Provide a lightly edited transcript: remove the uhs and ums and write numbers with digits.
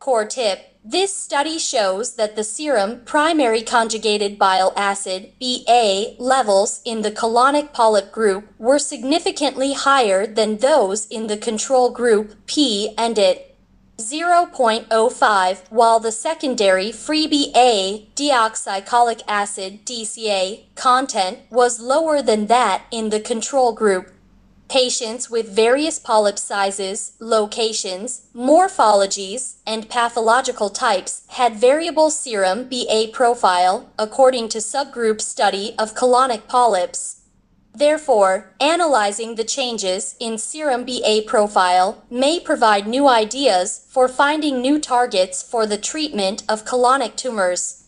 core tip. This study shows that the serum primary conjugated bile acid BA levels in the colonic polyp group were significantly higher than those in the control group P and IT 0.05, while the secondary free BA deoxycholic acid DCA content was lower than that in the control group. Patients with various polyp sizes, locations, morphologies, and pathological types had variable serum BA profile according to subgroup study of colonic polyps. Therefore, analyzing the changes in serum BA profile may provide new ideas for finding new targets for the treatment of colonic tumors.